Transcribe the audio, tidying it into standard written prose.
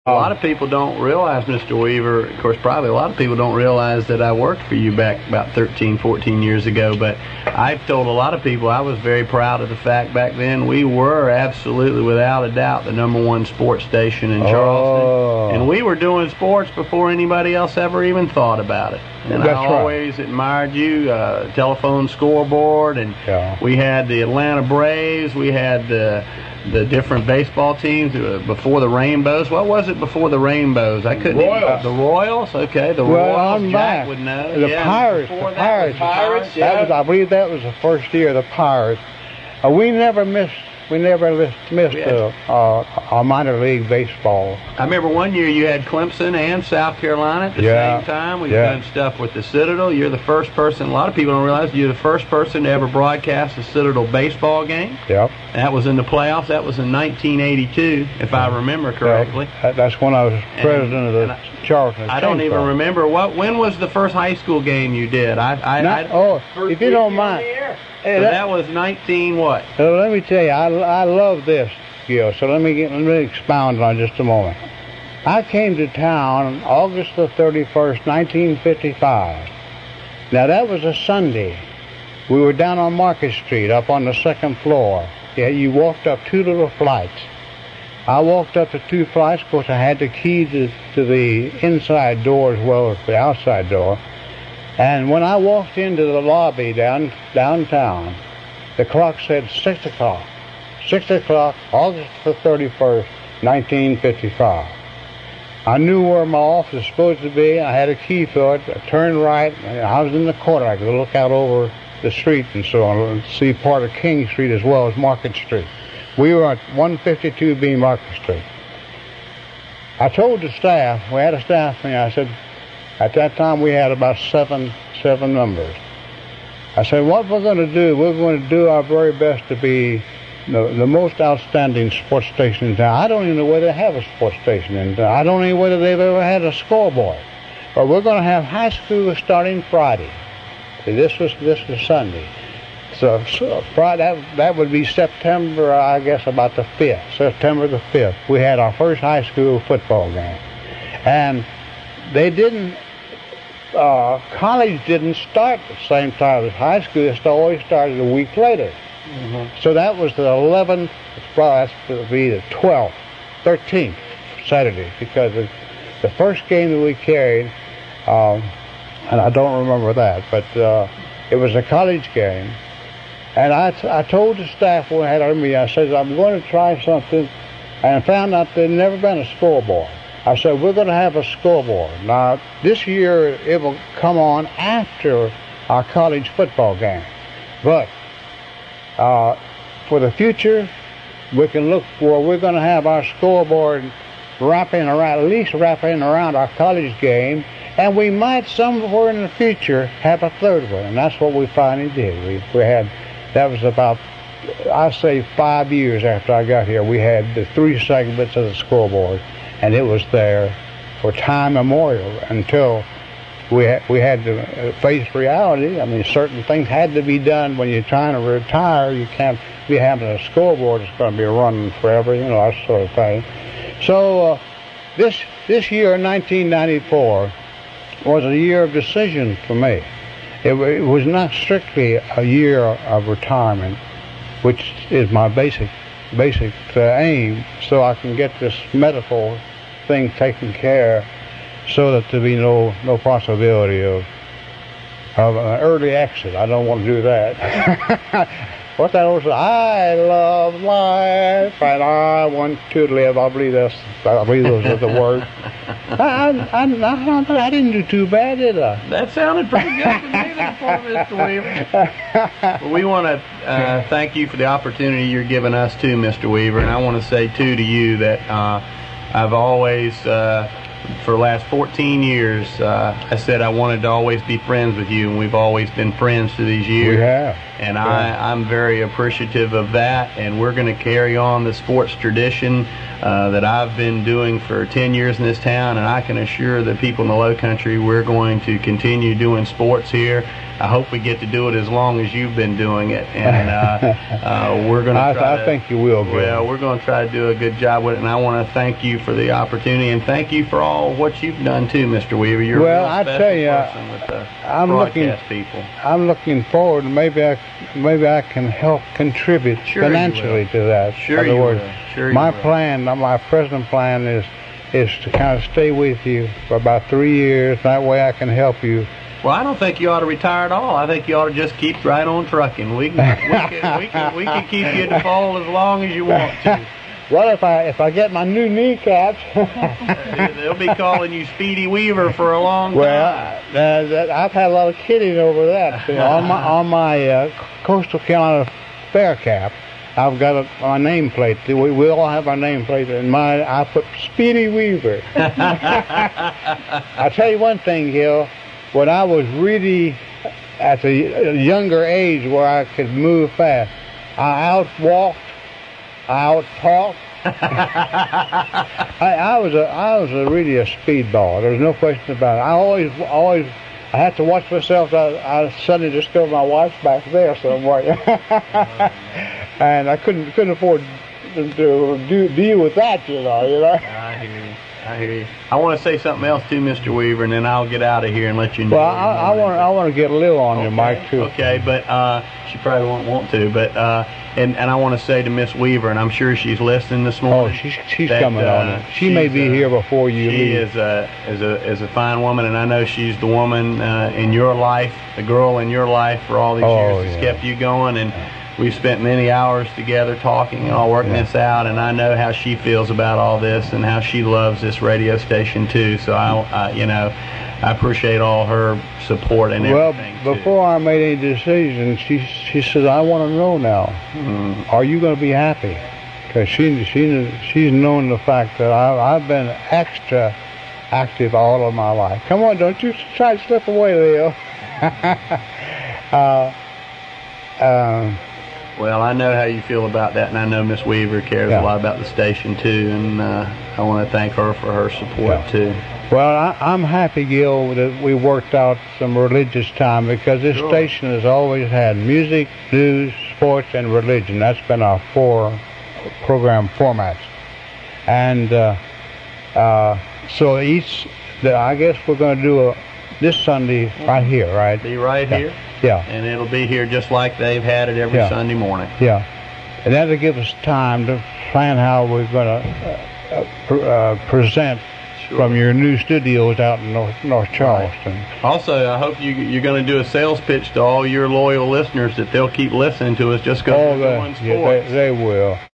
A lot of people don't realize, Mr. Weaver, of course, probably a lot of people don't realize that I worked for you back about 13, 14 years ago, but I've told a lot of people I was very proud of the fact back then we were absolutely, without a doubt, the #1 sports station in Charleston. And we were doing sports before anybody else ever even thought about it. And I always admired you, telephone scoreboard, and we had the Atlanta Braves, we had the different baseball teams before the Rainbows. What was it before the Rainbows? I couldn't. Royals. The Royals. Okay, the Royals. Jack would know. The Pirates. The Pirates. That was, I believe, that was the first year. The Pirates. We never missed our minor league baseball. I remember one year you had Clemson and South Carolina at the same time. We've done stuff with the Citadel. You're the first person, a lot of people don't realize, you're the first person to ever broadcast a Citadel baseball game. Yep. That was in the playoffs. That was in 1982, if I remember correctly. That's when I was president of the Charleston. I don't even remember. When was the first high school game you did? If you don't mind. So that was 19 what? Let me tell you, I love this, Gil. So let me expound on it just a moment. I came to town on August the 31st, 1955. Now that was a Sunday. We were down on Market Street, up on the second floor. Yeah, you walked up 2 little flights. I walked up the 2 flights. Of course, I had the key to the inside door as well as the outside door. And when I walked into the lobby downtown, the clock said 6 o'clock. 6 o'clock, August the 31st, 1955. I knew where my office was supposed to be. I had a key for it. I turned right. And I was in the corner. I could look out over the street and so on, and see part of King Street as well as Market Street. We were at 152B Market Street. I told the staff, we had a staff meeting, I said, at that time, we had about seven members. I said, what we're going to do, we're going to do our very best to be the most outstanding sports station in town. I don't even know whether they have a sports station in town. I don't even know whether they've ever had a scoreboard. But we're going to have high school starting Friday. See, this was Sunday. So Friday, that would be September, I guess, about the 5th. September the 5th. We had our first high school football game. And they didn't, college didn't start at the same time as high school. It always started a week later. Mm-hmm. So that was the 11th, that's to be the 12th, 13th Saturday, because the first game that we carried, and I don't remember that, but it was a college game. And I told the staff when we had our meeting, I said, I'm going to try something, and I found out there'd never been a scoreboard. I said, we're going to have a scoreboard. Now, this year, it will come on after our college football game. But for the future, we can look for, we're going to have our scoreboard at least wrapping around our college game, and we might somewhere in the future have a third one, and that's what we finally did. We had, that was about, I say 5 years after I got here, we had the 3 segments of the scoreboard. And it was there for time immemorial until we had to face reality. I mean, certain things had to be done. When you're trying to retire, you can't be having a scoreboard that's going to be running forever, that sort of thing. So this year, 1994, was a year of decision for me. It was not strictly a year of retirement, which is my basic aim, so I can get this medical thing taken care, so that there be no possibility of an early exit. I don't want to do that. What's that old saying? I love life and I want to live. I believe those are the words. I didn't do too bad, did I? That sounded pretty good to me, Mr. Weaver. Well, we want to thank you for the opportunity you're giving us too, Mr. Weaver, and I want to say too to you that I've always, for the last 14 years, I said I wanted to always be friends with you, and we've always been friends through these years. We have. And I'm very appreciative of that, and we're going to carry on the sports tradition that I've been doing for 10 years in this town, and I can assure the people in the Low Country we're going to continue doing sports here. I hope we get to do it as long as you've been doing it, and we're going to try I think you will, Gil. Well, we're going to try to do a good job with it, and I want to thank you for the opportunity, and thank you for all what you've done too, Mr. Weaver. You're well, a real I tell you, person with the broadcast people. I'm looking forward. Maybe I can help contribute financially to that. Sure, in other words, my present plan is to kind of stay with you for about 3 years. That way, I can help you. Well, I don't think you ought to retire at all. I think you ought to just keep right on trucking. We can keep you in the fold as long as you want to. Well, if I get my new kneecaps, they'll be calling you Speedy Weaver for a long time. Well, I've had a lot of kidding over that. on my Coastal Carolina Fair cap, I've got my nameplate. We all have our nameplate, and I put Speedy Weaver. I'll tell you one thing, Gil. When I was really at a younger age where I could move fast, I outwalked, I outtalked. I was really a speedball. There's no question about it. I had to watch myself. I suddenly discovered my wife's back there somewhere, and I couldn't afford to deal with that, you know. I hear you. I want to say something else too, Mr. Weaver, and then I'll get out of here and let you know. Well, I want to get a little on your mic too. Okay, but she probably won't want to. But and I want to say to Miss Weaver, and I'm sure she's listening this morning. Oh, she's coming on it. She may be here before you leave. She is a fine woman, and I know she's the woman in your life, the girl in your life for all these years that's kept you going. And we've spent many hours together talking and all working this out, and I know how she feels about all this and how she loves this radio station too. So I appreciate all her support and everything. Well, before I made any decision, she said, "I want to know now, are you going to be happy?" Because she's known the fact that I've been extra active all of my life. Come on, don't you try to slip away, Leo. Well, I know how you feel about that, and I know Miss Weaver cares a lot about the station too, and I want to thank her for her support too. Well, I'm happy, Gil, that we worked out some religious time, because this station has always had music, news, sports, and religion. That's been our 4 program formats. And so I guess we're going to do this Sunday right here, right? Be right here? Yeah. And it'll be here just like they've had it every Sunday morning. Yeah. And that'll give us time to plan how we're going to present from your new studios out in North Charleston. Right. Also, I hope you're going to do a sales pitch to all your loyal listeners that they'll keep listening to us just because we're doing sports. They will.